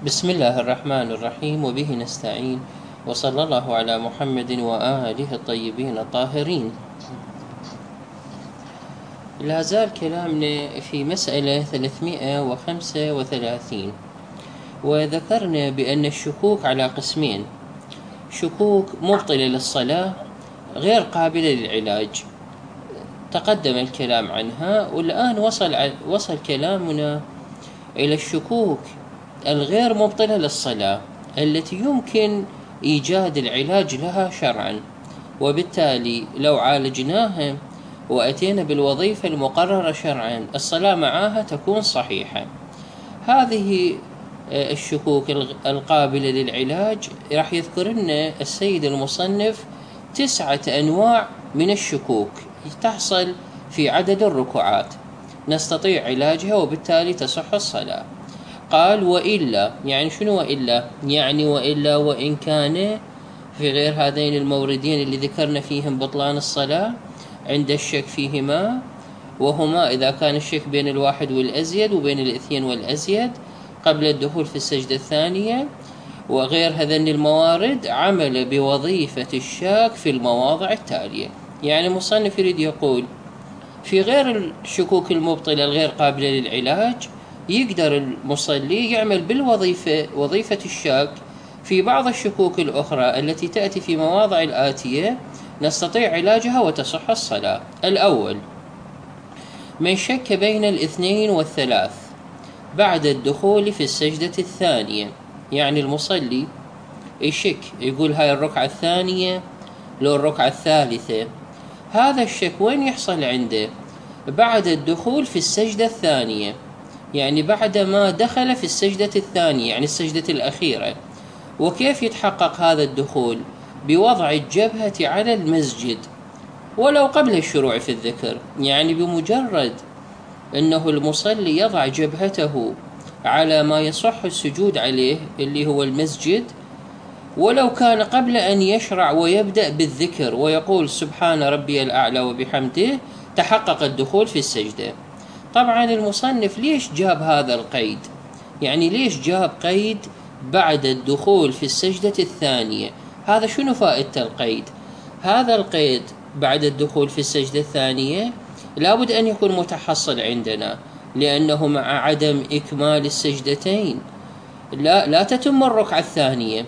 بسم الله الرحمن الرحيم، وبه نستعين، وصلى الله على محمد وآله الطيبين الطاهرين. لا زال كلامنا في مسألة 335، وذكرنا بأن الشكوك على قسمين: شكوك مبطلة للصلاة غير قابلة للعلاج، تقدم الكلام عنها، والآن وصل كلامنا إلى الشكوك الغير مبطلة للصلاة التي يمكن إيجاد العلاج لها شرعا، وبالتالي لو عالجناها وأتينا بالوظيفة المقررة شرعا الصلاة معها تكون صحيحة. هذه الشكوك القابلة للعلاج راح يذكر لنا السيد المصنف 9 أنواع من الشكوك تحصل في عدد الركوعات نستطيع علاجها وبالتالي تصح الصلاة. قال: وإلا، يعني شنو وإلا؟ يعني وإلا وإن كان في غير هذين الموردين اللي ذكرنا فيهم بطلان الصلاة عند الشك فيهما، وهما إذا كان الشك بين الواحد والأزيد وبين الاثنين والأزيد قبل الدخول في السجدة الثانية، وغير هذين الموارد عمل بوظيفة الشاك في المواضع التالية. يعني المصنف يريد يقول في غير الشكوك المبطلة الغير قابلة للعلاج يقدر المصلي يعمل وظيفة الشاك في بعض الشكوك الأخرى التي تأتي في مواضع الآتية نستطيع علاجها وتصح الصلاة. الأول: من شك بين الاثنين والثلاث بعد الدخول في السجدة الثانية. يعني المصلي يشك، يقول هاي الركعة الثانية لو الركعة الثالثة. هذا الشك وين يحصل عنده؟ بعد الدخول في السجدة الثانية، يعني بعد ما دخل في السجدة الثانية، يعني السجدة الأخيرة. وكيف يتحقق هذا الدخول؟ بوضع الجبهة على المسجد ولو قبل الشروع في الذكر. يعني بمجرد أنه المصلي يضع جبهته على ما يصح السجود عليه اللي هو المسجد، ولو كان قبل أن يشرع ويبدأ بالذكر ويقول سبحان ربي الأعلى وبحمده، تحقق الدخول في السجدة. طبعا المصنف ليش جاب هذا القيد؟ يعني ليش جاب قيد بعد الدخول في السجدة الثانية؟ هذا شنو فائدة القيد؟ هذا القيد بعد الدخول في السجدة الثانية لابد أن يكون متحصل عندنا، لأنه مع عدم إكمال السجدتين لا تتم الركعة الثانية،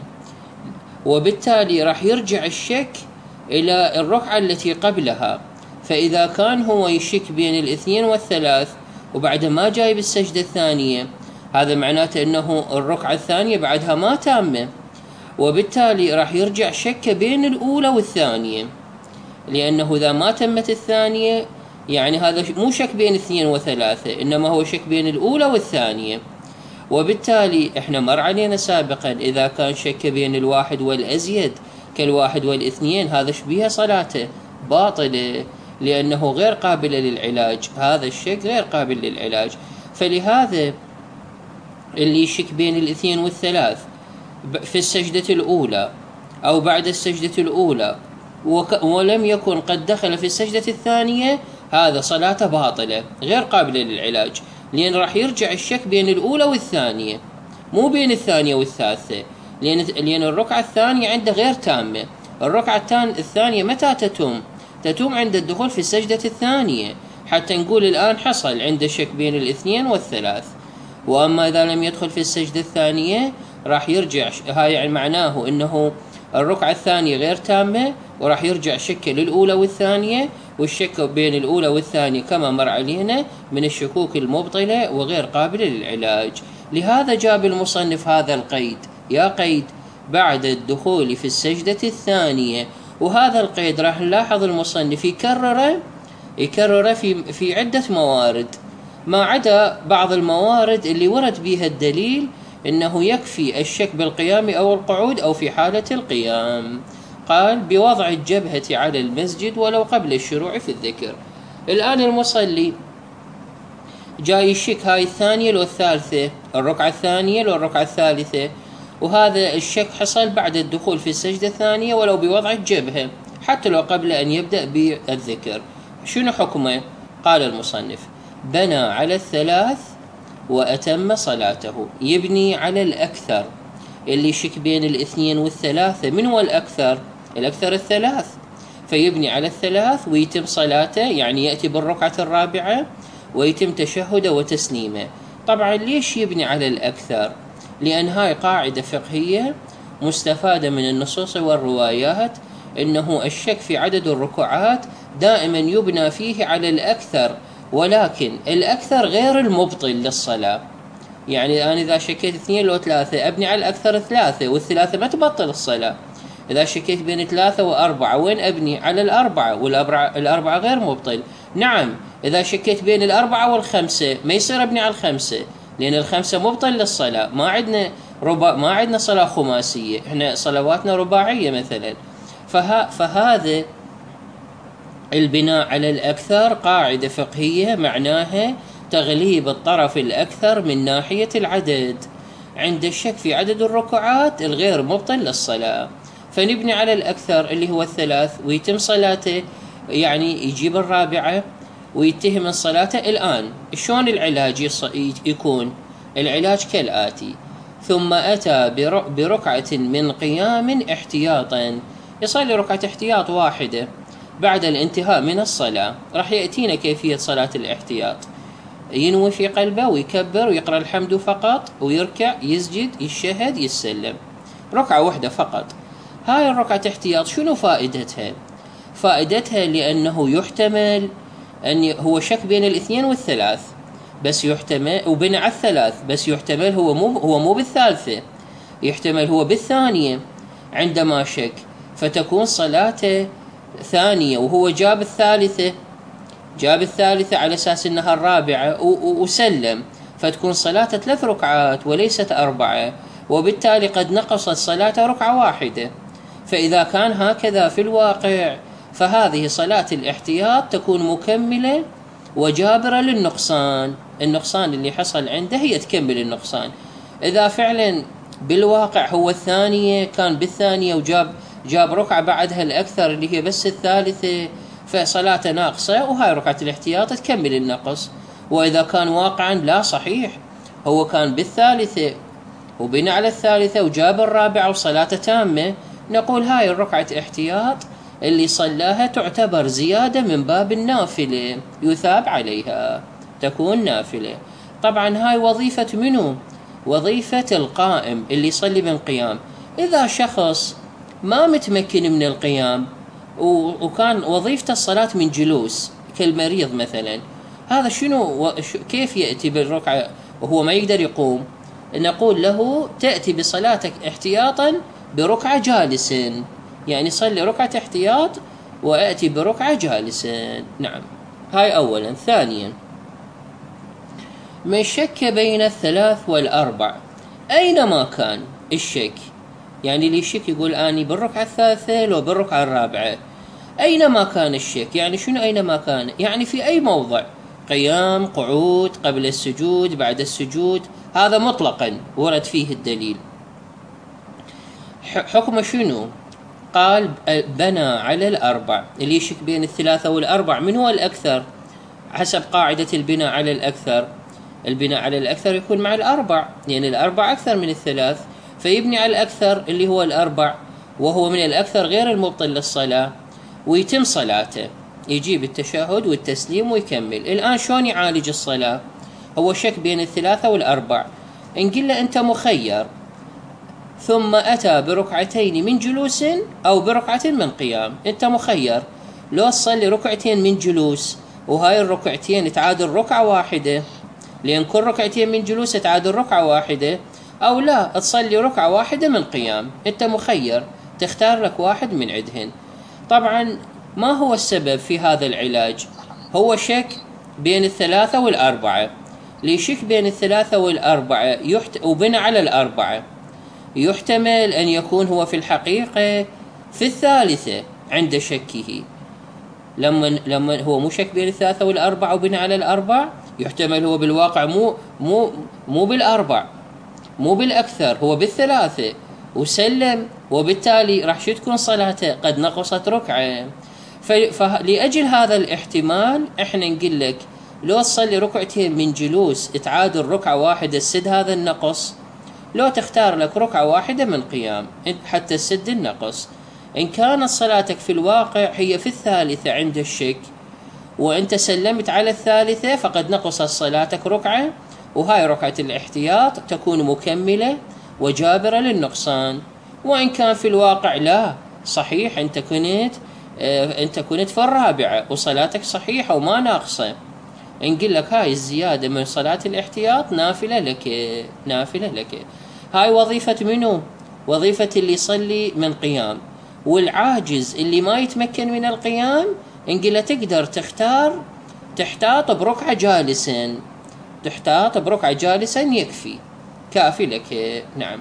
وبالتالي راح يرجع الشك إلى الركعة التي قبلها. فإذا كان هو يشك بين الاثنين والثلاث وبعد ما جاي بالسجدة الثانية، هذا معناته أنه الركعة الثانية بعدها ما تامة، وبالتالي راح يرجع شك بين الأولى والثانية، لأنه إذا ما تمت الثانية يعني هذا مو شك بين اثنين وثلاثة، إنما هو شك بين الأولى والثانية. وبالتالي احنا مر علينا سابقا إذا كان شك بين الواحد والأزيد كالواحد والاثنين، هذا شبيه صلاته باطلة، لأنه غير قابل للعلاج. هذا الشك غير قابل للعلاج. فلهذا اللي يشك بين الاثنين والثلاث في السجدة الأولى أو بعد السجدة الأولى ولم يكن قد دخل في السجدة الثانية، هذا صلاته باطلة غير قابلة للعلاج، لأن راح يرجع الشك بين الأولى والثانية مو بين الثانية والثالثة، لأن الركعة الثانية عنده غير تامة. الركعة الثانية متى تتم عند الدخول في السجدة الثانية، حتى نقول الآن حصل عنده شك بين الاثنين والثلاث. وأما إذا لم يدخل في السجدة الثانية راح يرجع، هاي يعني معناه أنه الركعة الثانية غير تامة، وراح يرجع شك للأولى والثانية، والشك بين الأولى والثانية كما مر علينا من الشكوك المبطلة وغير قابلة للعلاج. لهذا جاب المصنف هذا القيد: يا قيد بعد الدخول في السجدة الثانية. وهذا القيد راح نلاحظ المصنف يكرره في عدة موارد، ما عدا بعض الموارد اللي ورد بها الدليل إنه يكفي الشك بالقيام أو القعود أو في حالة القيام. قال: بوضع الجبهة على المسجد ولو قبل الشروع في الذكر. الآن المصلي جاي يشك هاي الثانية لو الثالثة، الركعة الثانية لو الركعة الثالثة، وهذا الشك حصل بعد الدخول في السجدة الثانية ولو بوضع الجبهة حتى لو قبل أن يبدأ بالذكر. شنو حكمه؟ قال المصنف: بنى على الثلاث وأتم صلاته. يبني على الأكثر، اللي يشك بين الاثنين والثلاثة. من هو الأكثر؟ الأكثر الثلاث، فيبني على الثلاث ويتم صلاته، يعني يأتي بالركعة الرابعة ويتم تشهده وتسليمه. طبعا ليش يبني على الأكثر؟ لأن هاي قاعدة فقهية مستفادة من النصوص والروايات، إنه الشك في عدد الركوعات دائما يبنى فيه على الأكثر، ولكن الأكثر غير المبطل للصلاة. يعني أنا إذا شكيت 2 أو 3 أبني على الأكثر 3، والثلاثة ما تبطل الصلاة. إذا شكيت بين 3 و4 وين أبني؟ على الأربعة، والأربعة غير مبطل. نعم، إذا شكيت بين 4 و5 ما يصير أبني على 5، لأن 5 مبطل للصلاة. ما عندنا صلاة خماسية، إحنا صلواتنا رباعية مثلا. فهذا البناء على الأكثر قاعدة فقهية معناها تغليب الطرف الأكثر من ناحية العدد عند الشك في عدد الركعات الغير مبطل للصلاة. فنبني على الأكثر اللي هو 3 ويتم صلاته، يعني يجيب الرابعة ويتهم صلاته. الآن شلون العلاج يكون؟ العلاج كالآتي: ثم أتى بركعة من قيام احتياطا، يصلي ركعة احتياط واحدة بعد الانتهاء من الصلاة. راح يأتينا كيفية صلاة الاحتياط. ينوي في قلبه ويكبر ويقرأ الحمد فقط، ويركع يسجد يشهد يسلم، ركعة واحدة فقط. هاي الركعة احتياط شنو فائدتها؟ فائدتها لأنه يحتمل أن هو شك بين الاثنين والثلاث، بس يحتمل، وبين على الثلاث بس يحتمل هو مو بالثالثة، يحتمل هو بالثانية عندما شك، فتكون صلاته ثانية وهو جاب الثالثة على أساس أنها الرابعة وسلم، فتكون صلاته 3 ركعات وليست 4، وبالتالي قد نقصت صلاته ركعة واحدة. فإذا كان هكذا في الواقع، فهذه صلاة الاحتياط تكون مكملة وجابرة للنقصان. النقصان اللي حصل عنده هي تكمل النقصان. إذا فعلا بالواقع هو الثانية كان بالثانية جاب ركعة بعدها الأكثر اللي هي بس الثالثة، فصلاته ناقصة، وهاي ركعة الاحتياط تكمل النقص. وإذا كان واقعا لا صحيح، هو كان بالثالثة وبنى على الثالثة وجاب الرابعة وصلاته تامة، نقول هاي الركعة احتياط اللي صلاها تعتبر زيادة من باب النافلة، يثاب عليها، تكون نافلة. طبعا هاي وظيفة منو؟ وظيفة القائم اللي يصلي بالقيام. إذا شخص ما متمكن من القيام وكان وظيفته الصلاة من جلوس كالمريض مثلا، هذا كيف يأتي بالركعة وهو ما يقدر يقوم؟ نقول له تأتي بصلاتك احتياطا بركعة جالس، يعني صلي ركعة احتياط وأتي بركعة جالسا. نعم، هاي أولا. ثانيا، من شك بين 3 و4 أينما كان الشك، يعني اللي يشك يقول أني بالركعة الثالثة لو بالركعة الرابعة، أينما كان الشك. يعني شنو أينما كان؟ يعني في أي موضع، قيام، قعود، قبل السجود، بعد السجود، هذا مطلقا ورد فيه الدليل. حكم شنو؟ قال بنى على الأربع. اللي يشك بين 3 و4 من هو الأكثر؟ حسب قاعدة البناء على الأكثر، البناء على الأكثر يكون مع الأربع، يعني الأربع أكثر من 3، فيبني على الأكثر اللي هو الأربع، وهو من الأكثر غير المبطل للصلاة، ويتم صلاته، يجيب التشهد والتسليم ويكمل. الآن شلون يعالج الصلاة؟ هو شك بين 3 و4، نقول له أنت مخير، ثم أتى بركعتين من جلوس أو بركعة من قيام. أنت مخير، لو تصلي ركعتين من جلوس وهاي الركعتين تعادل ركعة واحدة، لأن كل ركعتين من جلوس تعادل ركعة واحدة، أو لا تصلي ركعة واحدة من قيام. أنت مخير، تختار لك واحد من عدهن. طبعا ما هو السبب في هذا العلاج؟ هو شك بين 3 و4. ليشك بين 3 و4 وبنى على الأربعة، يحتمل أن يكون هو في الحقيقة في الثالثة عند شكه. لما هو مو شك بين 3 و4 وبنى على الأربع، يحتمل هو بالواقع مو بالأربع، مو بالأكثر، هو بالثلاثة وسلم، وبالتالي راح تكون صلاته قد نقصت ركعة. فلأجل هذا الاحتمال احنا نقول لك لو تصلي ركعتين من جلوس تعادل ركعة واحدة تسد هذا النقص، لو تختار لك ركعة واحدة من قيام حتى تسد النقص. إن كانت صلاتك في الواقع هي في الثالثة عند الشك وأنت سلمت على الثالثة، فقد نقصت صلاتك ركعة، وهاي ركعة الاحتياط تكون مكملة وجابرة للنقصان. وإن كان في الواقع لا، صحيح أنت كنت في الرابعة وصلاتك صحيحة وما ناقصة، نقول لك هاي الزيادة من صلاة الاحتياط نافلة لك. هاي وظيفة منو؟ وظيفة اللي يصلي من قيام. والعاجز اللي ما يتمكن من القيام نقول له تقدر تختار تحتاط بركعة جالسا، يكفي، كافي لك. نعم.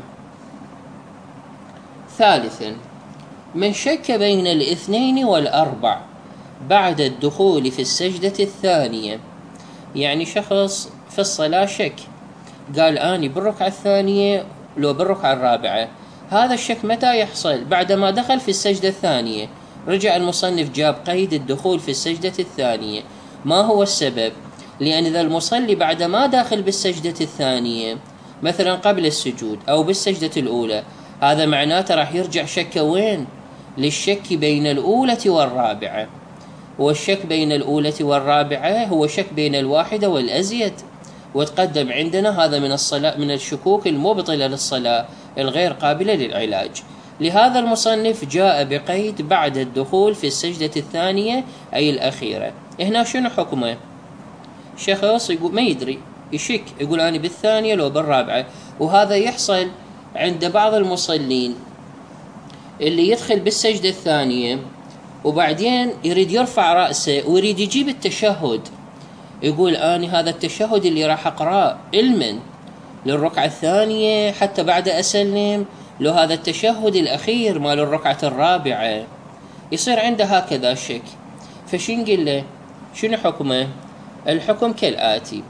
ثالثا، من شك بين الاثنين والأربع بعد الدخول في السجدة الثانية. يعني شخص في الصلاة شك، قال أني بالركعة الثانية لو بالركعة الرابعة. هذا الشك متى يحصل؟ بعدما دخل في السجدة الثانية. رجع المصنف جاب قيد الدخول في السجدة الثانية. ما هو السبب؟ لأن إذا المصلي بعدما داخل بالسجدة الثانية مثلا قبل السجود أو بالسجدة الأولى، هذا معناته راح يرجع شك وين؟ للشك بين الأولى والرابعة. والشك بين الأولى والرابعة هو شك بين الواحدة والأزيد، وتقدم عندنا هذا من الشكوك المبطلة للصلاة الغير قابلة للعلاج. لهذا المصنف جاء بقيد بعد الدخول في السجدة الثانية أي الأخيرة. هنا شنو حكمه؟ شخص يقول ما يدري، يشك، يقول أنا بالثانية لو بالرابعة. وهذا يحصل عند بعض المصلين اللي يدخل بالسجدة الثانية وبعدين يريد يرفع رأسه ويريد يجيب التشهد، يقول أنا هذا التشهد اللي راح أقرأ علما للركعة الثانية حتى بعد أسلم، لو هذا التشهد الأخير مال الركعة الرابعة. يصير عنده هكذا الشك. فشين نقول له؟ شنو حكمه؟ الحكم كالآتي: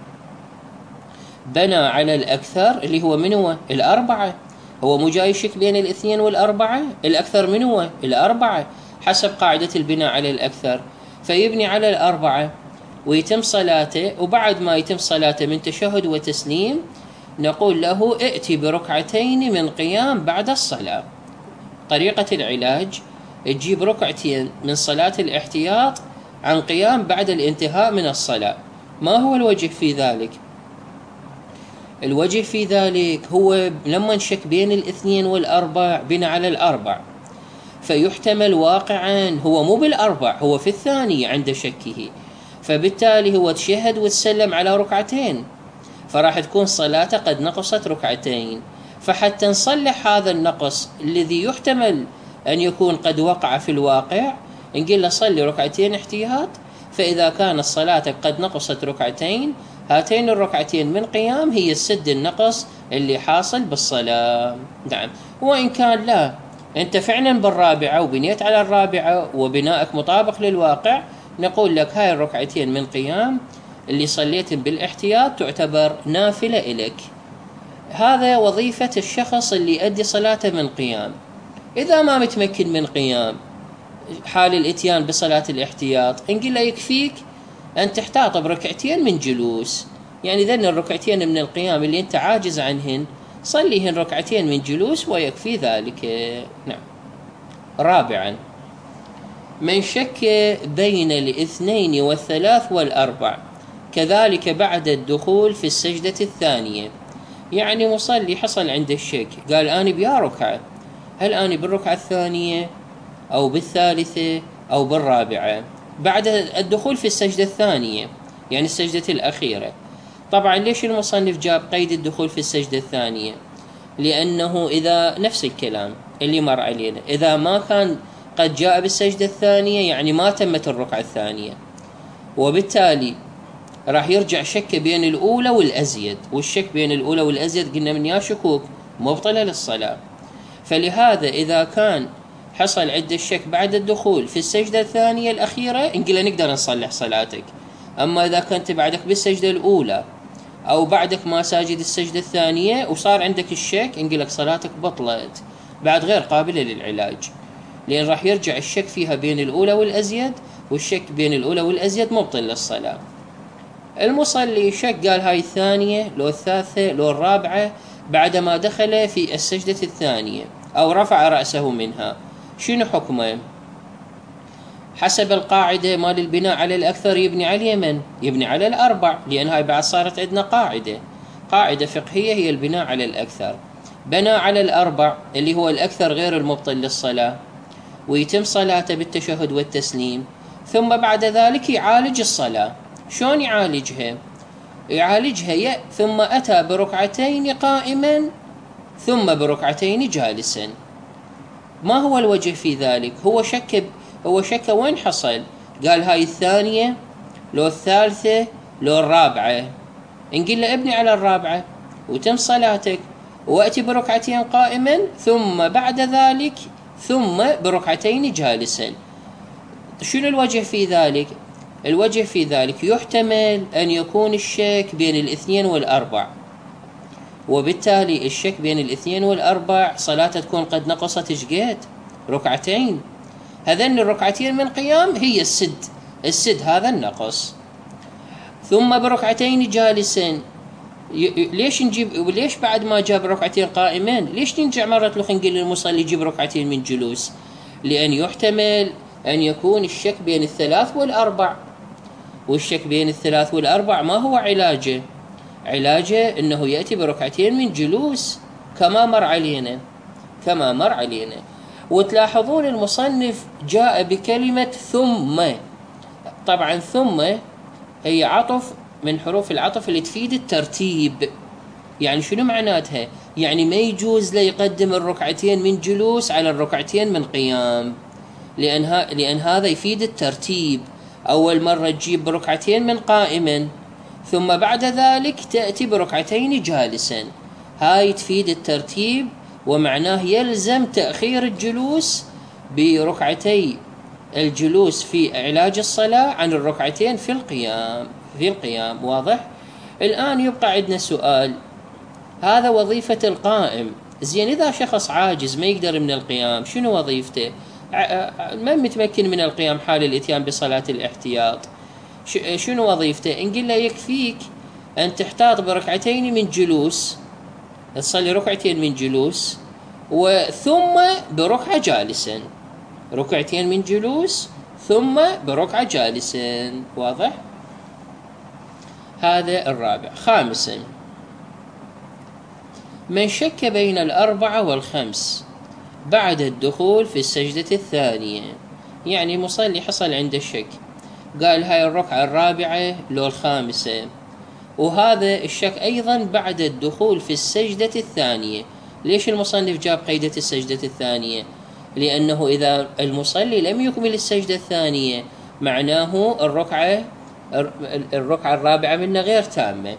بنى على الأكثر اللي هو من هو؟ الأربعة. هو مو جاي يشك بين الاثنين والأربعة، الأكثر من هو؟ الأربعة، حسب قاعدة البناء على الأكثر. فيبني على الأربعة ويتم صلاته، وبعد ما يتم صلاته من تشهد وتسليم نقول له ائتي بركعتين من قيام بعد الصلاة. طريقة العلاج: تجيب ركعتين من صلاة الاحتياط عن قيام بعد الانتهاء من الصلاة. ما هو الوجه في ذلك؟ الوجه في ذلك هو لما نشك بين الاثنين والأربع بنى على الأربع، فيحتمل واقعا هو مو بالأربع، هو في الثانية عند شكه، فبالتالي هو تشهد وتسلم على ركعتين، فراح تكون صلاته قد نقصت ركعتين. فحتى نصلح هذا النقص الذي يحتمل أن يكون قد وقع في الواقع، نقول له صلي ركعتين احتياط، فإذا كانت صلاتك قد نقصت ركعتين، هاتين الركعتين من قيام هي السد النقص اللي حاصل بالصلاة. نعم. وإن كان لا، أنت فعلا بالرابعة وبنيت على الرابعة وبنائك مطابق للواقع، نقول لك هاي الركعتين من قيام اللي صليت بالاحتياط تعتبر نافلة إليك. هذا وظيفة الشخص اللي يؤدي صلاته من قيام. إذا ما متمكن من قيام حال الاتيان بصلاة الاحتياط، نقول له يكفيك أن تحتاط بركعتين من جلوس. يعني ذن الركعتين من القيام اللي أنت عاجز عنهن صليهن ركعتين من جلوس ويكفي ذلك. نعم. رابعا، من شك بين الاثنين والثلاث والأربع كذلك بعد الدخول في السجدة الثانية. يعني مصلي حصل عنده الشك، قال أنا بيا ركعة، هل أنا بالركعة الثانية أو بالثالثة أو بالرابعة بعد الدخول في السجدة الثانية، يعني السجدة الأخيرة. طبعا ليش المصنف جاب قيد الدخول في السجدة الثانية؟ لأنه إذا نفس الكلام اللي مر علينا، إذا ما كان قد جاء بالسجدة الثانية يعني ما تمت الركعة الثانية، وبالتالي راح يرجع شك بين الأولى والأزيد، والشك بين الأولى والأزيد قلنا من يا شكوك مبطلة للصلاة. فلهذا إذا كان حصل عند الشك بعد الدخول في السجدة الثانية الأخيرة نقول نقدر نصلح صلاتك. أما إذا كنت بعدك بالسجدة الأولى أو بعدك ما ساجد السجدة الثانية وصار عندك الشك، نقول لك صلاتك بطلت بعد غير قابلة للعلاج، لأن راح يرجع الشك فيها بين الأولى والأزيد، والشك بين الأولى والأزيد مبطل للصلاة. المصلي شك، قال هاي الثانية لو الثالثة لو الرابعة بعدما دخل في السجدة الثانية أو رفع رأسه منها، شنو حكمه؟ حسب القاعدة مال البناء على الأكثر يبني على اليمن، يبني على الأربع، لأن هاي بعد صارت عندنا قاعدة فقهية هي البناء على الأكثر. بنى على الأربع اللي هو الأكثر غير المبطل للصلاة، ويتم صلاته بالتشهد والتسليم، ثم بعد ذلك يعالج الصلاة. شلون يعالجها؟ ثم أتى بركعتين قائما ثم بركعتين جالسا. ما هو الوجه في ذلك؟ هو شك وين حصل؟ قال هاي الثانية لو الثالثة لو الرابعة، نقول له ابني على الرابعة وتم صلاتك، وأتي بركعتين قائما ثم بعد ذلك ثم بركعتين جالسا. شنو الوجه في ذلك؟ الوجه في ذلك يحتمل أن يكون الشك بين الاثنين والأربع، وبالتالي الشك بين الاثنين والأربع صلاته تكون قد نقصت شقد ركعتين. هذين الركعتين من قيام هي السد هذا النقص. ثم بركعتين جالسا، ليش بعد ما جاب ركعتين قائمين ليش نرجع مرة اخرى نقول للمصلي يجيب ركعتين من جلوس؟ لأن يحتمل أن يكون الشك بين الثلاث والأربع، والشك بين الثلاث والأربع ما هو علاجه أنه يأتي بركعتين من جلوس كما مر علينا. وتلاحظون المصنف جاء بكلمة ثم. طبعا ثم هي عطف من حروف العطف اللي تفيد الترتيب. يعني شنو معناتها؟ يعني ما يجوز له يقدم الركعتين من جلوس على الركعتين من قيام، لأن هذا يفيد الترتيب. أول مرة تجيب بركعتين من قائما ثم بعد ذلك تأتي بركعتين جالسا، هاي تفيد الترتيب، ومعناه يلزم تأخير الجلوس بركعتي الجلوس في علاج الصلاة عن الركعتين في القيام. واضح؟ الآن يبقى عندنا سؤال، هذا وظيفة القائم. زين إذا شخص عاجز ما يقدر من القيام شنو وظيفته؟ ما متمكن من القيام حال الاتيان بصلاة الاحتياط، شنو وظيفته؟ نقول له يكفيك أن تحتاط بركعتين من جلوس، تصلي ركعتين من جلوس وثم بركعة جالسا، ركعتين من جلوس ثم بركعة جالسا. واضح؟ هذا الرابع. خامسا، من شك بين الأربعة والخمس بعد الدخول في السجدة الثانية، يعني مصلي حصل عنده الشك، قال هاي الركعة الرابعة لو الخامسة، وهذا الشك أيضا بعد الدخول في السجدة الثانية. ليش المصنف جاب قيدة السجدة الثانية؟ لأنه إذا المصلي لم يكمل السجدة الثانية معناه الركعة الرابعة منه غير تامة،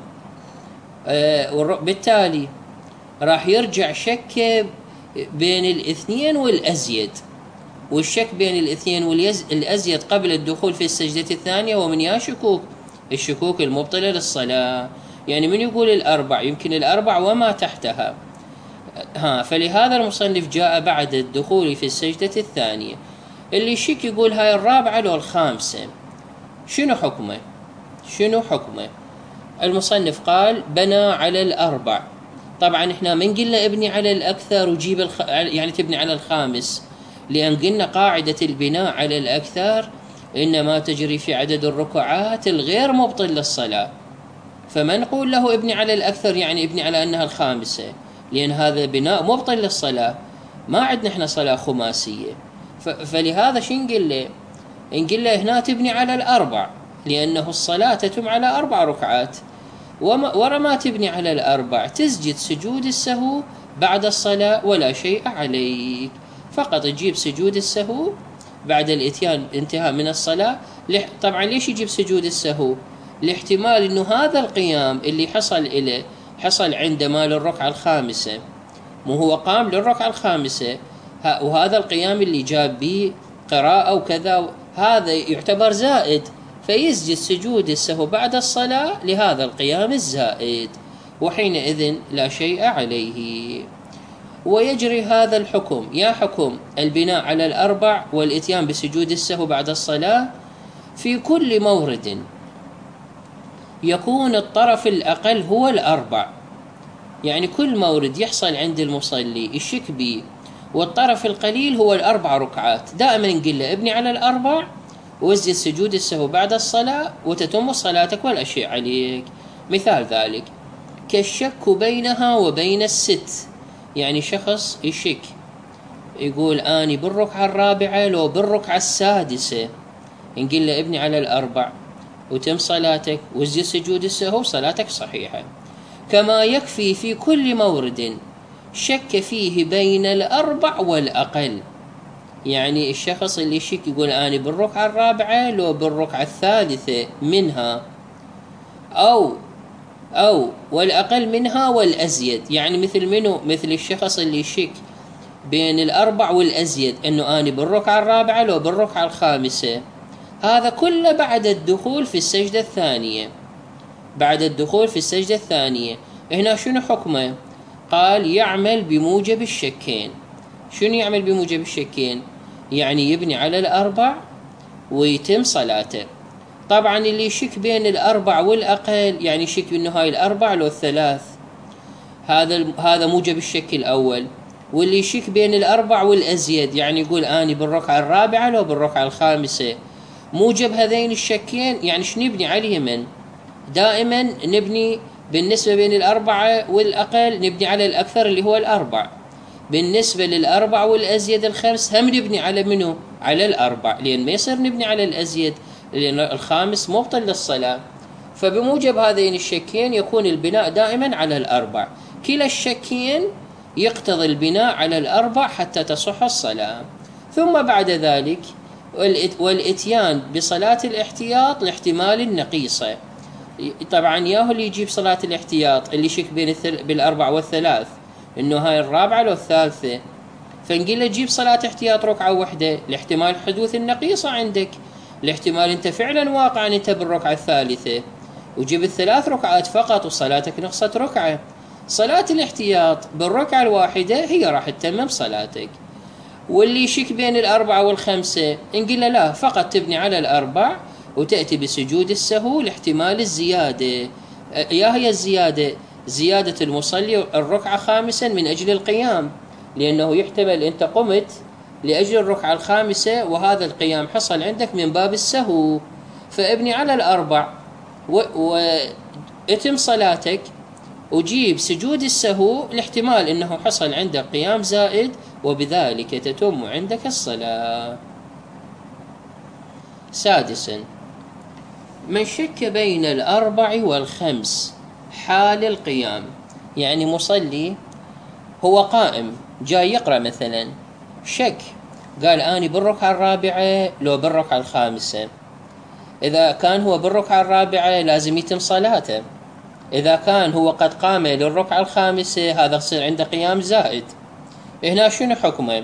بالتالي راح يرجع شك بين الاثنين والأزيد، والشك بين الاثنين والأزيد قبل الدخول في السجدة الثانية ومن يا الشكوك المبطلة للصلاة. يعني من يقول الأربع يمكن الأربع وما تحتها، فلهذا المصنف جاء بعد الدخول في السجدة الثانية. اللي يشك يقول هاي الرابعة لو الخامسة، شنو حكمه؟ المصنف قال بنى على الأربع. طبعا احنا من قلنا ابني على الأكثر وجيب يعني تبني على الخامس، لأن قلنا قاعدة البناء على الأكثر إنما تجري في عدد الركعات الغير مبطل للصلاة، فما نقول له ابني على الأكثر يعني ابني على أنها الخامسة، لأن هذا بناء مبطل للصلاة، ما عندنا احنا صلاة خماسية. فلهذا شو نقول له هنا تبني على الأربع، لأنه الصلاة تتم على 4 ركعات، ورا ما تبني على الأربع تسجد سجود السهو بعد الصلاة ولا شيء عليك، فقط تجيب سجود السهو بعد الاتيان انتهاء من الصلاة. طبعا ليش يجيب سجود السهو؟ لاحتمال انه هذا القيام اللي حصل عندما للركعة الخامسة، مو هو قام للركعة الخامسة، وهذا القيام اللي جاب به قراءة وكذا هذا يعتبر زائد، فيسجد سجود السهو بعد الصلاة لهذا القيام الزائد، وحينئذ لا شيء عليه. ويجري هذا الحكم يا حكم البناء على الأربع والإتيان بسجود السهو بعد الصلاة في كل مورد يكون الطرف الأقل هو الأربع. يعني كل مورد يحصل عند المصلي يشك به والطرف القليل هو الأربع ركعات، دائما نقول له ابني على الأربع واسجد سجود السهو بعد الصلاة وتتم صلاتك ولا شيء عليك. مثال ذلك كالشك بينها وبين الست، يعني شخص يشك يقول أني بالركعة الرابعة لو بالركعة السادسة، نقول له ابني على الأربع وتم صلاتك واسجد سجود السهو صلاتك صحيحة. كما يكفي في كل مورد شك فيه بين الأربع والأقل، يعني الشخص اللي يشك يقول أنا بالركعة الرابعة لو بالركعة الثالثة منها أو والأقل منها والأزيد، يعني مثل منه؟ مثل الشخص اللي يشك بين الأربع والأزيد، أنه أنا بالركعة الرابعة لو بالركعة الخامسة. هذا كله بعد الدخول في السجدة الثانية. بعد الدخول في السجدة الثانية هنا شنو حكمه؟ قال يعمل بموجب الشكين. شنو يعمل بموجب الشكين؟ يعني يبني على الأربع ويتم صلاته. طبعا اللي يشك بين الأربع والأقل، يعني يشك إنه هاي الأربع لو الثلاث، هذا موجب الشك الأول. واللي يشك بين الأربع والأزيد، يعني يقول أنا بالركعة الرابعة لو بالركعة الخامسة، موجب هذين الشكين يعني شنو نبني عليه؟ من دائما نبني بالنسبة بين الأربعة والأقل نبني على الأكثر اللي هو الأربع، بالنسبة للأربع والأزيد الخمس هم نبني على منه؟ على الأربع، لأن ما يصير نبني على الأزيد لأن الخامس مبطل للصلاة. فبموجب هذين الشكين يكون البناء دائما على الأربع. كلا الشكين يقتضي البناء على الأربع حتى تصح الصلاة. ثم بعد ذلك والإتيان بصلاة الاحتياط لاحتمال النقيصة. طبعا ياهو اللي يجيب صلاة الاحتياط اللي يشك بين بالأربع والثلاث إنه هاي الرابعة لو الثالثة، فنقول له جيب صلاة احتياط ركعة واحدة لاحتمال حدوث النقيصة عندك، لاحتمال أنت فعلا واقعا أنت بالركعة الثالثة، وجيب الثلاث ركعات فقط وصلاتك نقصت ركعة. صلاة الاحتياط بالركعة الواحدة هي راح تتمم صلاتك. واللي يشك بين الأربعة والخمسة نقول له لا، فقط تبني على الأربع وتأتي بسجود السهو لاحتمال الزيادة. هي الزيادة زيادة المصلي الركعة خامسا من أجل القيام، لأنه يحتمل أنت قمت لأجل الركعة الخامسة وهذا القيام حصل عندك من باب السهو، فابني على الأربع واتم صلاتك وجيب سجود السهو لاحتمال أنه حصل عندك قيام زائد، وبذلك تتم عندك الصلاة. سادسا من شك بين الأربع والخمس حال القيام، يعني مصلي هو قائم جاي يقرأ مثلا، شك قال أني بالركعة الرابعة لو بالركعة الخامسة. إذا كان هو بالركعة الرابعة لازم يتم صلاته، إذا كان هو قد قام للركعة الخامسة هذا يصير عنده قيام زائد. هنا شنو حكمه؟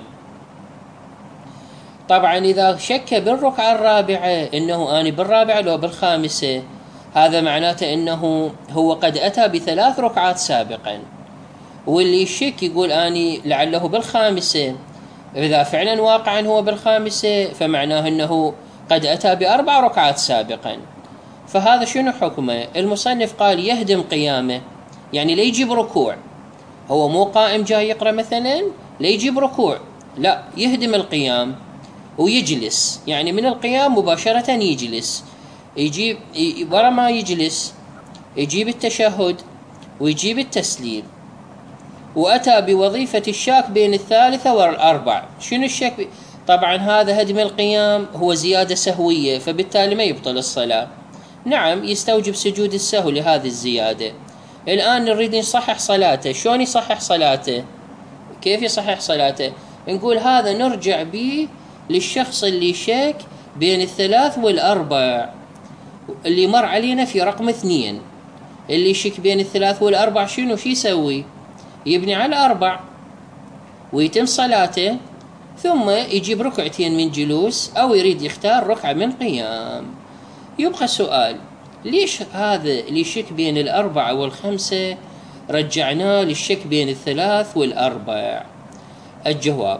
طبعا إذا شك بالركعة الرابعة إنه أنا بالرابعة لو بالخامسة، هذا معناته إنه هو قد أتى بثلاث ركعات سابقا، واللي يشك يقول أني لعله بالخامسة، إذا فعلا واقعا هو بالخامسة فمعناه أنه قد أتى بأربع ركعات سابقا. فهذا شنو حكمه؟ المصنف قال يهدم قيامه، يعني لا يجيب ركوع، هو مو قائم جاي يقرأ مثلا لا يجيب ركوع، لا يهدم القيام ويجلس، يعني من القيام مباشرة يجلس، يجيب ورا ما يجلس يجيب التشهد ويجيب التسليم، وأتى بوظيفة الشاك بين الثالثة والأربع. شنو الشك؟ طبعا هذا هدم القيام هو زيادة سهوية، فبالتالي ما يبطل الصلاة. نعم يستوجب سجود السهو لهذه الزيادة. الآن نريد نصحح صلاته. شلون يصحح صلاته؟ كيف يصحح صلاته؟ نقول هذا نرجع به للشخص اللي شك بين الثلاث والأربع اللي مر علينا في رقم 2. اللي يشك بين الثلاث والأربع شنو يسوي؟ يبني على الأربع ويتم صلاته، ثم يجيب ركعتين من جلوس أو يريد يختار ركعة من قيام. يبقى السؤال، ليش هذا اللي يشك بين الأربعة والخمسة رجعناه للشك بين الثلاث والأربع؟ الجواب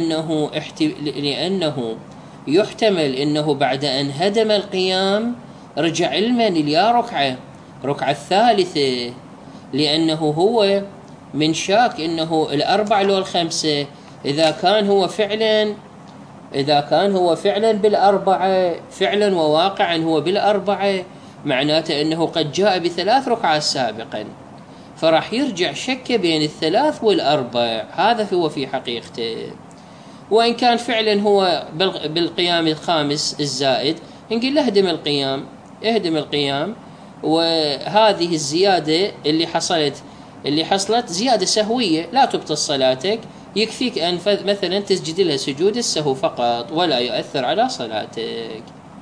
لأنه يحتمل أنه بعد أن هدم القيام رجع علما اليا ركعة الثالثة، لأنه هو من شاك إنه الأربع لو الخمسة. إذا كان هو فعلا بالأربعة، فعلا وواقعا هو بالأربعة، معناته أنه قد جاء ب3 ركعات سابقا، فراح يرجع شك بين ال3 وال4. هذا هو في حقيقته. وإن كان فعلا هو بالقيام الخامس الزائد، نقول له اهدم القيام، وهذه الزيادة اللي حصلت زيادة سهوية لا تبطل صلاتك، يكفيك أن مثلا تسجد لها سجود السهو فقط ولا يؤثر على صلاتك.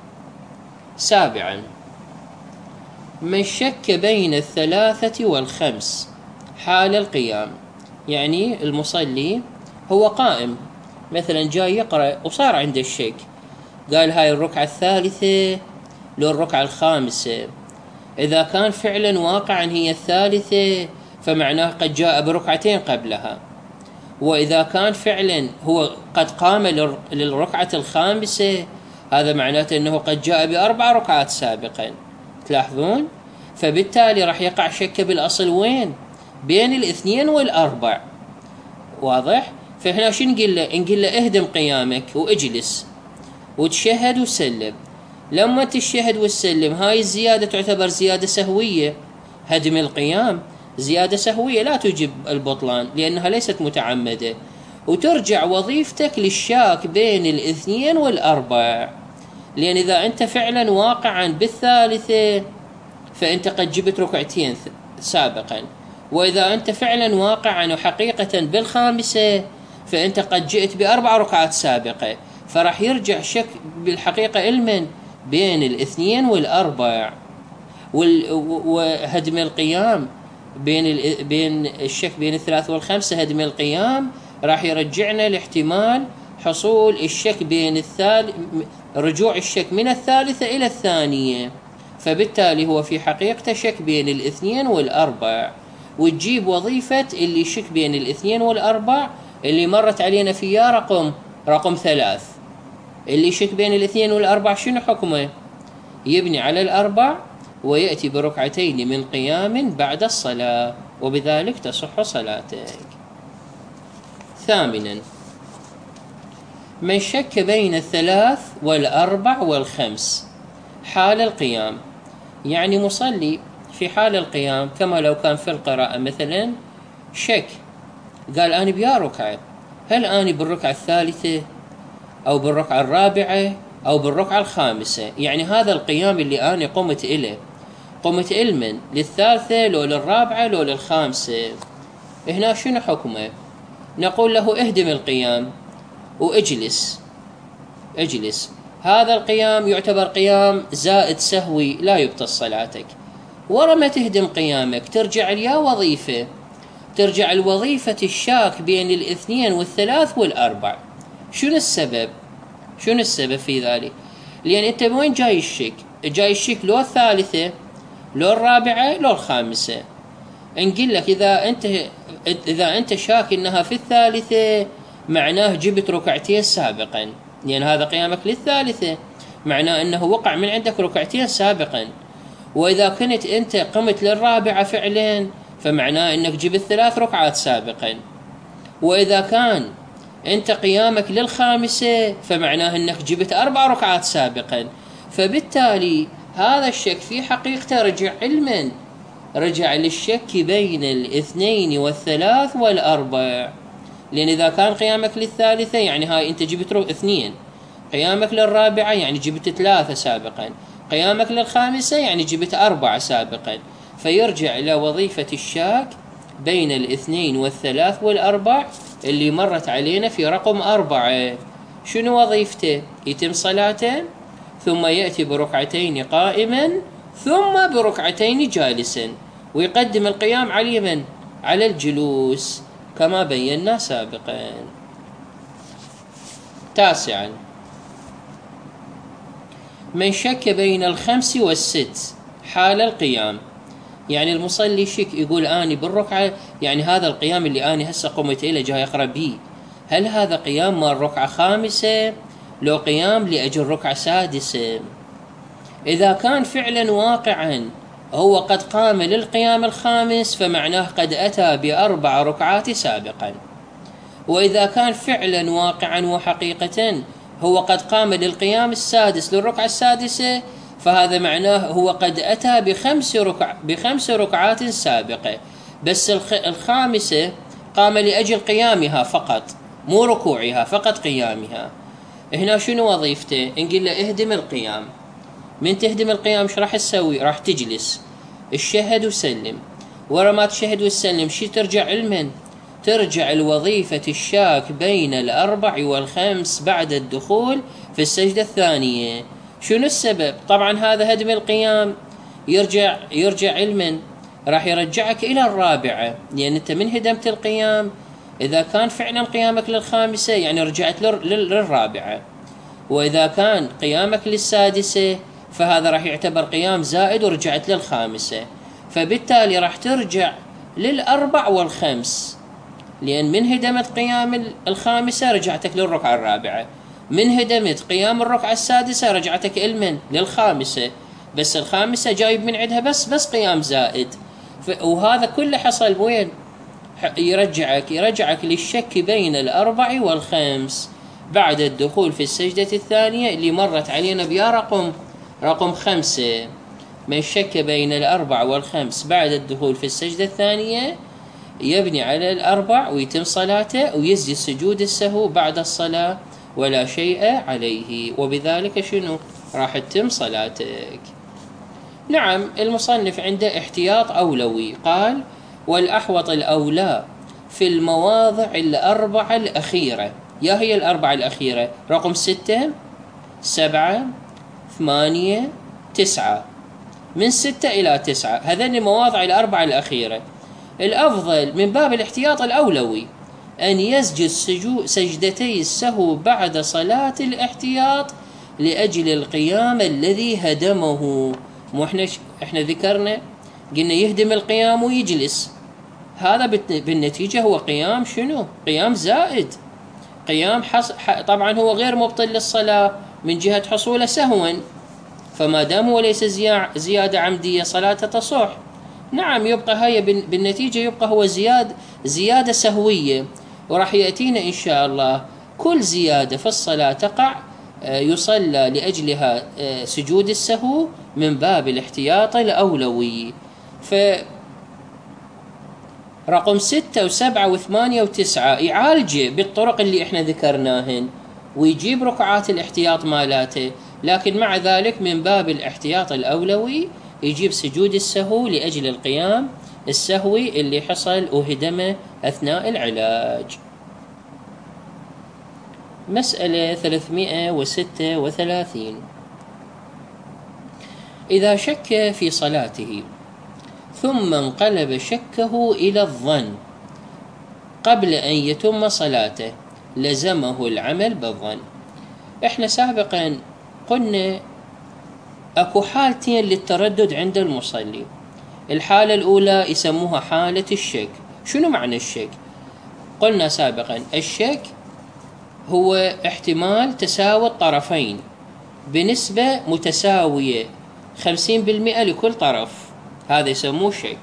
7. من شك بين 3 و5 حال القيام، يعني المصلي هو قائم مثلا جاي يقرأ وصار عنده الشك، قال هاي الركعة الثالثة لو الركعة الخامسة. إذا كان فعلا واقعا هي الثالثة فمعناه قد جاء بركعتين قبلها، وإذا كان فعلا هو قد قام للركعة الخامسة، هذا معناته أنه قد جاء ب4 ركعات سابقا. تلاحظون؟ فبالتالي راح يقع شك بالأصل وين؟ بين 2 وال4. واضح؟ فهنا شو نقول له اهدم قيامك واجلس وتشهد وسلم. لما تشهد وتسلم هاي الزيادة تعتبر زيادة سهوية. هدم القيام زيادة سهوية لا توجب البطلان لأنها ليست متعمدة، وترجع وظيفتك للشاك بين 2 وال4. لأن إذا أنت فعلا واقعا بالثالثة فأنت قد جبت ركعتين سابقا، وإذا أنت فعلا واقعا وحقيقة بالخامسة فأنت قد جئت ب4 ركعات سابقة، فراح يرجع شك بالحقيقة علما بين 2 وال4. وهدم القيام بين الشك بين 3 وال5، هدم القيام راح يرجعنا لاحتمال حصول الشك رجوع الشك من الثالثة إلى الثانية، فبالتالي هو في حقيقته شك بين 2 وال4. وتجيب وظيفة اللي يشك بين 2 وال4 اللي مرت علينا فيها رقم 3. اللي يشك بين 2 وال4 شنو حكمه؟ يبني على ال4 ويأتي بركعتين من قيام بعد الصلاة، وبذلك تصح صلاتك. 8. من شك بين 3 وال4 وال5 حال القيام، يعني مصلي في حال القيام كما لو كان في القراءة مثلا شك، قال أنا بيا ركعة، هل أنا بالركعة الثالثة أو بالركعة الرابعة أو بالركعة الخامسة؟ يعني هذا القيام اللي أنا قمت علما للثالثة لو للرابعة لو للخامسة، هنا شنو حكمه؟ نقول له اهدم القيام واجلس. هذا القيام يعتبر قيام زائد سهوي لا يبطل صلاتك. ورا ما تهدم قيامك ترجع الوظيفة الشاك بين 2 وال3 وال4. شنو السبب في ذلك؟ لأن أنت وين جاي الشك لو الثالثة لو الرابعة لو الخامسة. نقول لك إذا أنت شاك إنها في الثالثة معناه جبت ركعتين سابقا، لأن هذا قيامك للثالثة، معناه أنه وقع من عندك ركعتين سابقا. وإذا كنت أنت قمت للرابعة فعلا فمعناه أنك جبت 3 ركعات سابقا. وإذا كان أنت قيامك للخامسة فمعناه أنك جبت 4 ركعات سابقا. فبالتالي هذا الشك في حقيقته رجع للشك بين 2 وال3 وال4. لأن إذا كان قيامك للثالثة يعني هاي أنت جبت 2، قيامك للرابعة يعني جبت 3 سابقا، قيامك للخامسة يعني جبت 4 سابقا، فيرجع إلى وظيفة الشاك بين 2 وال3 وال4 اللي مرت علينا في رقم 4. شنو وظيفته؟ يتم صلاته ثم يأتي بركعتين قائما ثم بركعتين جالسا، ويقدم القيام على الجلوس كما بينا سابقا. 9. من شك بين 5 وال6 حال القيام، يعني المصلي شك يقول أنا بالركعة، يعني هذا القيام اللي أنا هسه قمت إليه جاي أقرأ بيه، هل هذا قيام مال ركعة خامسة لو قيام لأجل ركعة سادسة؟ إذا كان فعلا واقعا هو قد قام للقيام الخامس فمعناه قد أتى ب4 ركعات سابقا. وإذا كان فعلا واقعا وحقيقة هو قد قام للقيام السادس للركعة السادسة، فهذا معناه هو قد أتى ب5 ركعات سابقة، بس الخامسة قام لأجل قيامها فقط، مو ركوعها، فقط قيامها. هنا شنو وظيفته؟ نقول له اهدم القيام. من تهدم القيام ايش راح تسوي؟ راح تجلس الشهد وسلم، ورا ما تشهد وتسلم شي ترجع علما؟ ترجع الوظيفة الشاك بين ال4 وال5 بعد الدخول في السجدة الثانية. شنو السبب؟ طبعا هذا هدم القيام يرجع علما، راح يرجعك إلى الرابعة، لأن أنت من هدمت القيام إذا كان فعلا قيامك للخامسة يعني رجعت للرابعة، وإذا كان قيامك للسادسة فهذا راح يعتبر قيام زائد ورجعت للخامسة، فبالتالي راح ترجع لل4 وال5، لأن من هدمت قيام الخامسة رجعتك للركعة الرابعة، من هدمت قيام الركعة السادسة رجعتك علما للخامسة، بس الخامسة جايب من عندها بس قيام زائد. وهذا كله حصل وين؟ يرجعك للشك بين ال4 وال5 بعد الدخول في السجدة الثانية اللي مرت علينا بيا رقم 5. من شك بين ال4 وال5 بعد الدخول في السجدة الثانية يبني على ال4 ويتم صلاته ويسجد سجود السهو بعد الصلاة ولا شيء عليه، وبذلك شنو؟ راح تتم صلاتك. نعم، المصنف عنده احتياط أولوي، قال والأحوط الأولى في المواضع ال4 الأخيرة. يا هي ال4 الأخيرة؟ رقم 6 7 8 9، من 6 إلى 9، هذين المواضع ال4 الأخيرة. الأفضل من باب الاحتياط الأولوي أن يسجد سجدتي السهو بعد صلاة الاحتياط لأجل القيام الذي هدمه. مو احنا ذكرنا قلنا يهدم القيام ويجلس، هذا بالنتيجة هو قيام شنو؟ قيام زائد، قيام طبعا هو غير مبطل للصلاة من جهة حصوله سهوا، فما دام هو ليس زيادة عمدية صلاته تصح. نعم، يبقى هي بالنتيجة يبقى هو زيادة سهوية، وراح يأتينا إن شاء الله كل زيادة في الصلاة تقع يصلى لأجلها سجود السهو من باب الاحتياط الأولوي. فرقم 6 و7 و8 و9 يعالجه بالطرق اللي احنا ذكرناهن ويجيب ركعات الاحتياط مالاته، لكن مع ذلك من باب الاحتياط الأولوي يجيب سجود السهو لأجل القيام السهوي اللي حصل وهدمه أثناء العلاج. مسألة 336. إذا شك في صلاته ثم انقلب شكه إلى الظن قبل أن يتم صلاته لزمه العمل بالظن. احنا سابقا قلنا اكو حالتين للتردد عند المصلي. الحالة الأولى يسموها حالة الشك. شنو معنى الشك؟ قلنا سابقا الشك هو احتمال تساوي الطرفين بنسبة متساوية 50% لكل طرف، هذا يسموه شك.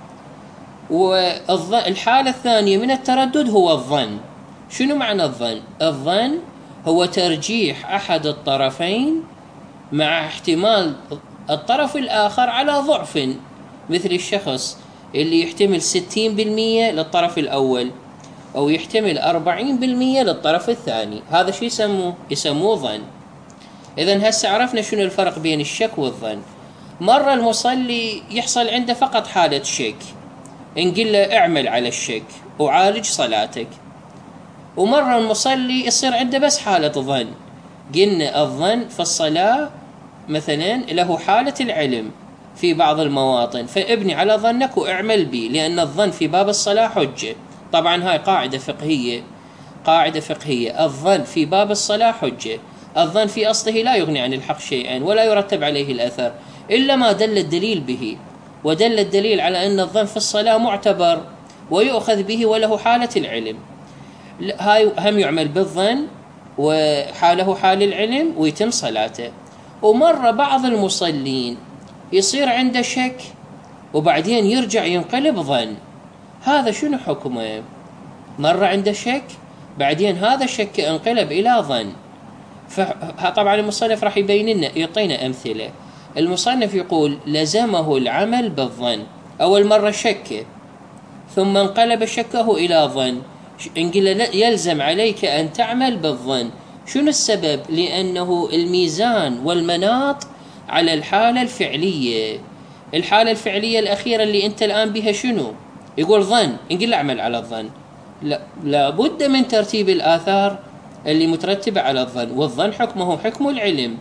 والحالة الثانية من التردد هو الظن. شنو معنى الظن؟ الظن هو ترجيح أحد الطرفين مع احتمال الطرف الآخر على ضعف، مثل الشخص اللي يحتمل 60% للطرف الأول أو يحتمل 40% للطرف الثاني، هذا شو يسموه ظن. إذن هسه عرفنا شنو الفرق بين الشك والظن. مرة المصلي يحصل عنده فقط حالة شك، نقول له اعمل على الشك وعالج صلاتك، ومرة المصلي يصير عنده بس حالة ظن. قلنا الظن في الصلاة مثلا له حالة العلم في بعض المواطن، فابني على ظنك واعمل به، لأن الظن في باب الصلاة حجة. طبعا هاي قاعدة فقهية، الظن في باب الصلاة حجة. الظن في أصله لا يغني عن الحق شيئا ولا يرتب عليه الأثر إلا ما دل الدليل به، ودل الدليل على أن الظن في الصلاة معتبر ويؤخذ به وله حالة العلم. هاي هم يعمل بالظن وحاله حال العلم ويتم صلاته. ومرة بعض المصلين يصير عنده شك وبعدين يرجع ينقلب ظن، هذا شنو حكمه؟ مرة عنده شك بعدين هذا الشك انقلب إلى ظن. فطبعا المصنف راح يبين لنا، يعطينا أمثلة. المصنف يقول لزمه العمل بالظن، أول مرة شك ثم انقلب شكه إلى ظن، نقول يلزم عليك أن تعمل بالظن. شنو السبب؟ لأنه الميزان والمناط على الحالة الفعلية. الحالة الفعلية الأخيرة اللي أنت الآن بها شنو؟ يقول ظن، نقول اعمل على الظن. لا بد من ترتيب الآثار اللي مترتبة على الظن، والظن حكمه حكم العلم.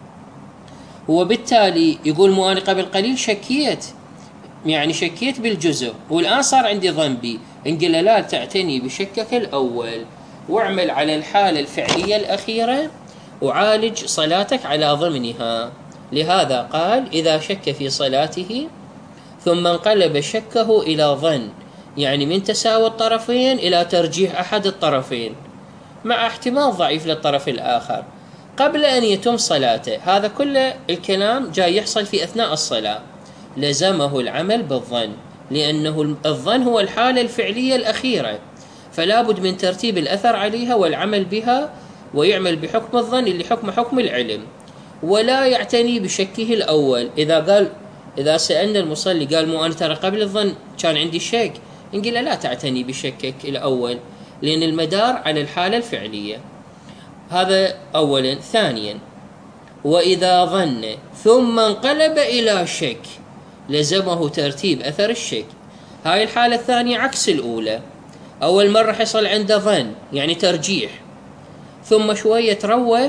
وبالتالي يقول مو أنا قبل قليل شكيت، يعني شكيت بالجزء والآن صار عندي ظن بي، نقول لا تعتني بشكك الأول واعمل على الحالة الفعلية الأخيرة وعالج صلاتك على ضمنها. لهذا قال إذا شك في صلاته ثم انقلب شكه إلى ظن، يعني من تساوي الطرفين إلى ترجيح أحد الطرفين مع احتمال ضعيف للطرف الآخر قبل أن يتم صلاته. هذا كله الكلام جاي يحصل في أثناء الصلاة. لزمه العمل بالظن، لأنه الظن هو الحالة الفعلية الأخيرة، فلا بد من ترتيب الأثر عليها والعمل بها، ويعمل بحكم الظن اللي حكم العلم، ولا يعتني بشكه الأول. إذا سألنا المصلي قال مو أنا ترى قبل الظن كان عندي شك، نقول لا تعتني بشكك الأول، لأن المدار على الحالة الفعلية. هذا أولا. ثانيا، وإذا ظن ثم انقلب إلى شك لزمه ترتيب أثر الشك. هاي الحالة الثانية عكس الأولى. أول مرة حصل عنده ظن يعني ترجيح، ثم شوية تروى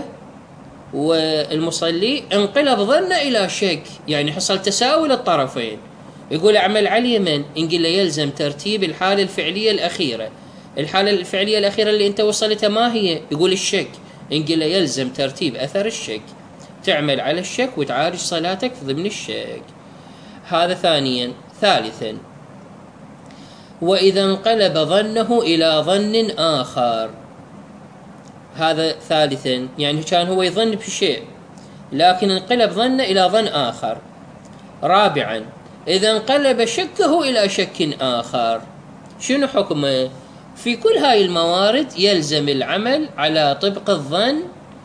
والمصلي انقلب ظن إلى شك، يعني حصل تساوي للطرفين. يقول أعمل على اليمن، نقول له يلزم ترتيب الحالة الفعلية الأخيرة. الحالة الفعلية الأخيرة اللي أنت وصلتها ما هي؟ يقول الشك، نقول له يلزم ترتيب أثر الشك، تعمل على الشك وتعالج صلاتك ضمن الشك. هذا ثانيا. ثالثا، وإذا انقلب ظنه إلى ظن آخر. هذا ثالثا، يعني كان هو يظن بشيء لكن انقلب ظنه إلى ظن آخر. رابعا، إذا انقلب شكه إلى شك آخر، شنو حكمه؟ في كل هاي الموارد يلزم العمل على طبق الظن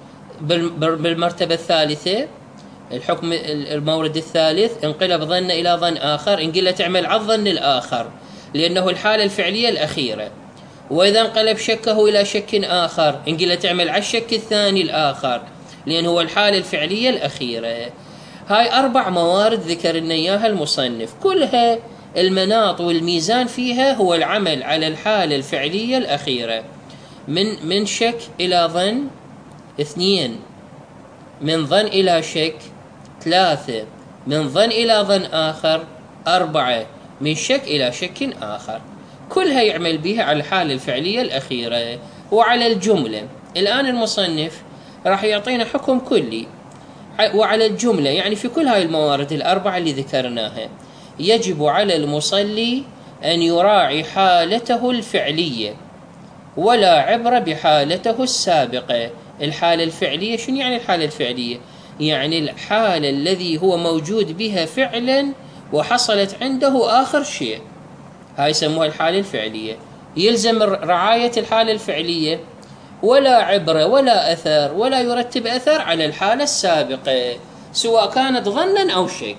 بالمرتبة الثالثة. الحكم المورد الثالث انقلب ظن إلى ظن آخر، نقول له تعمل على الظن الآخر لأنه الحالة الفعلية الأخيرة. وإذا انقلب شكه إلى شك آخر، نقول له تعمل على الشك الثاني الآخر لأنه هو الحالة الفعلية الأخيرة. هاي 4 موارد ذكر لنا إياها المصنف، كلها المناط والميزان فيها هو العمل على الحالة الفعلية الأخيرة. من شك إلى ظن 2، من ظن إلى شك 3، من ظن إلى ظن آخر 4، من شك إلى شك آخر. كلها يعمل بها على الحالة الفعلية الأخيرة وعلى الجملة. الآن المصنف راح يعطينا حكم كلي وعلى الجملة، يعني في كل هاي الموارد ال4 اللي ذكرناها يجب على المصلي أن يراعي حالته الفعلية ولا عبرة بحالته السابقة. الحالة الفعلية شنو يعني الحالة الفعلية؟ يعني الحالة الذي هو موجود بها فعلا وحصلت عنده آخر شيء، هاي يسموها الحالة الفعلية. يلزم رعاية الحالة الفعلية، ولا عبرة ولا أثر ولا يرتب أثر على الحالة السابقة سواء كانت ظنا أو شك.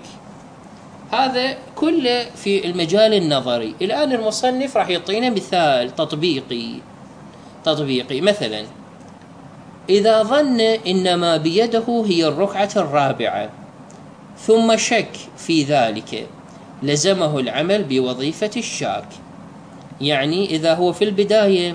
هذا كله في المجال النظري. الآن المصنف راح يعطينا مثال تطبيقي. مثلا إذا ظن إنما بيده هي الركعة الرابعة ثم شك في ذلك لزمه العمل بوظيفة الشاك. يعني إذا هو في البداية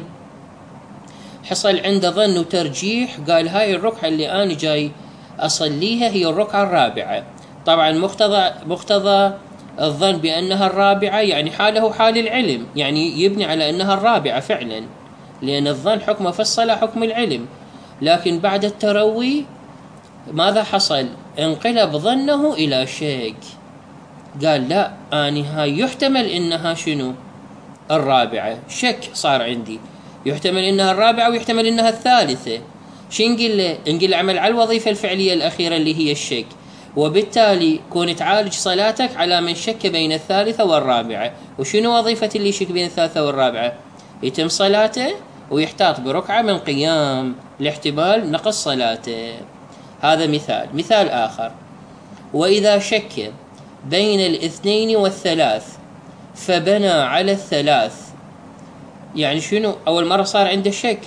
حصل عنده ظن وترجيح، قال هاي الركعة اللي أنا جاي أصليها هي الركعة الرابعة. طبعا مقتضى الظن بأنها الرابعة يعني حاله حال العلم، يعني يبني على أنها الرابعة فعلا، لأن الظن حكمه في الصلاة حكم العلم. لكن بعد التروي ماذا حصل؟ انقلب ظنه إلى شك، قال لا أنا هاي يحتمل إنها شنو؟ الرابعة. شك صار عندي، يحتمل إنها الرابعة ويحتمل إنها الثالثة. شو نقول له؟ نقول له اعمل على الوظيفة الفعلية الأخيرة اللي هي الشك، وبالتالي كون تعالج صلاتك على من شك بين الثالثة والرابعة. وشنو وظيفة اللي يشك بين الثالثة والرابعة؟ يتم صلاته ويحتاط بركعة من قيام لاحتمال نقص صلاته. هذا مثال. مثال آخر: وإذا شك بين الاثنين والثلاث فبنى على الثلاث. يعني شنو؟ أول مرة صار عنده شك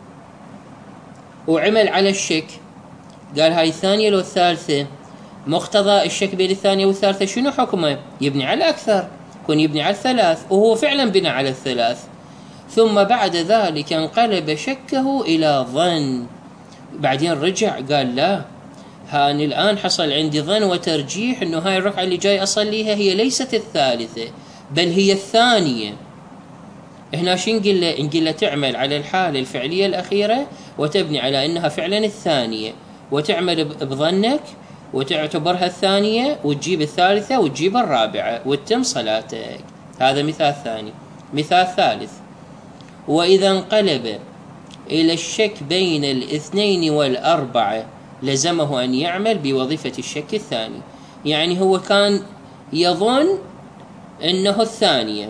وعمل على الشك، قال هاي الثانية لو الثالثة. مقتضى الشك بين الثانية والثالثة شنو حكمه؟ يبني على الأكثر، يكون يبني على الثلاث، وهو فعلا بنى على الثلاث. ثم بعد ذلك انقلب شكه إلى ظن، بعدين رجع قال لا، هاني الآن حصل عندي ظن وترجيح أنه هاي الركعة اللي جاي أصليها هي ليست الثالثة بل هي الثانية. هنا شو نقول له؟ نقول له تعمل على الحالة الفعلية الأخيرة وتبني على أنها فعلا الثانية، وتعمل بظنك وتعتبرها الثانية، وتجيب الثالثة وتجيب الرابعة وتتم صلاتك. هذا مثال ثاني. مثال ثالث: وإذا انقلب إلى الشك بين الاثنين والأربعة لزمه أن يعمل بوظيفة الشك الثاني. يعني هو كان يظن أنه الثانية،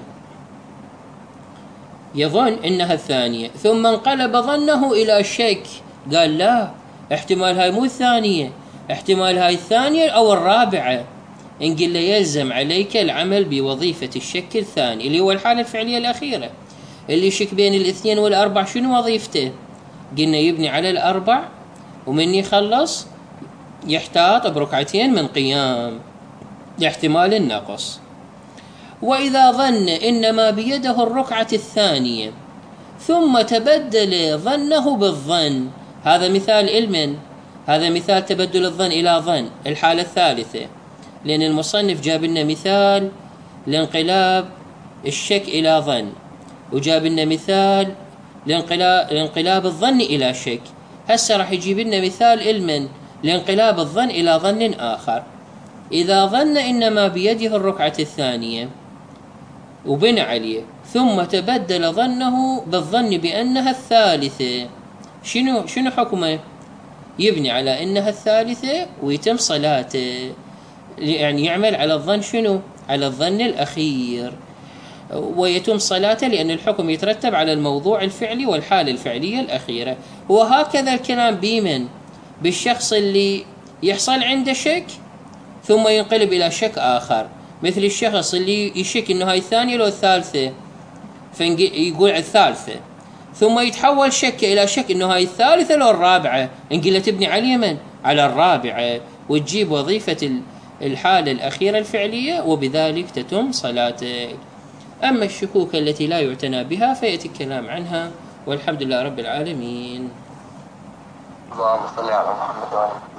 يظن أنها الثانية، ثم انقلب ظنه إلى الشك، قال لا، احتمال هاي مو الثانية، احتمال هاي الثانية أو الرابعة. نقول له يلزم عليك العمل بوظيفة الشك الثاني اللي هو الحالة الفعلية الأخيرة. اللي يشك بين الاثنين والأربع شنو وظيفته؟ قلنا يبني على الأربع، ومن يخلص يحتاط بركعتين من قيام لاحتمال النقص. وإذا ظن إنما بيده الركعة الثانية ثم تبدل ظنه بالظن، هذا مثال علم، هذا مثال تبدل الظن إلى ظن، الحالة الثالثة، لأن المصنف جاب لنا مثال لانقلاب الشك إلى ظن، وجاب لنا مثال لانقلاب الظن إلى شك. هسه راح يجيب لنا مثال علم لانقلاب الظن إلى ظن آخر. إذا ظن إنما بيده الركعة الثانية وبنى عليه ثم تبدل ظنه بالظن بأنها الثالثة، شنو حكمه؟ يبني على أنها الثالثة ويتم صلاته، يعني يعمل على الظن شنو؟ على الظن الأخير، ويتم صلاته، لأن الحكم يترتب على الموضوع الفعلي والحالة الفعلية الأخيرة. وهكذا الكلام بمن؟ بالشخص اللي يحصل عنده شك ثم ينقلب إلى شك آخر، مثل الشخص اللي يشك إنه هاي الثانية لو الثالثة، فيقول الثالثة، ثم يتحول شك إلى شك إنه هاي الثالثة لو الرابعة، نقول له تبني على اليمن على الرابعة وتجيب وظيفة الحالة الأخيرة الفعلية، وبذلك تتم صلاتك. أما الشكوك التي لا يعتنى بها فيأتي الكلام عنها، والحمد لله رب العالمين. اللهم صل على محمد وعلى